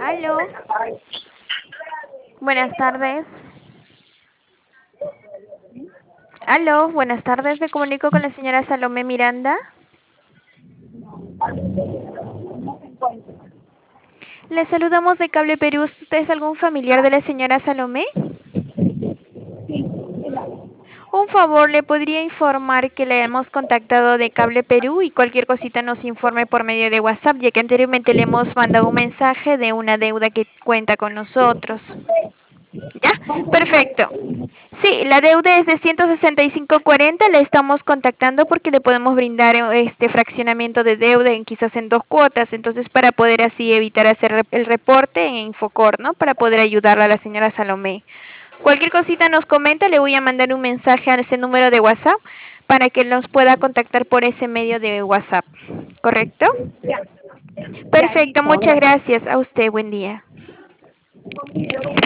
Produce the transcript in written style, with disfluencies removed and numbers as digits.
Aló, buenas tardes. Aló, buenas tardes. Me comunico con la señora Salomé Miranda. Le saludamos de Cable Perú. ¿Usted es algún familiar de la señora Salomé? Un favor, ¿le podría informar que le hemos contactado de Cable Perú y cualquier cosita nos informe por medio de WhatsApp, ya que anteriormente le hemos mandado un mensaje de una deuda que cuenta con nosotros? ¿Ya? Perfecto. Sí, la deuda es de 165.40. Le estamos contactando porque le podemos brindar este fraccionamiento de deuda quizás en 2 cuotas. Entonces, para poder así evitar hacer el reporte en Infocor, ¿no? Para poder ayudarla a la señora Salomé. Cualquier cosita nos comenta, le voy a mandar un mensaje a ese número de WhatsApp para que nos pueda contactar por ese medio de WhatsApp. ¿Correcto? Ya, ya, Perfecto, listo, muchas gracias. gracias. A usted, buen día.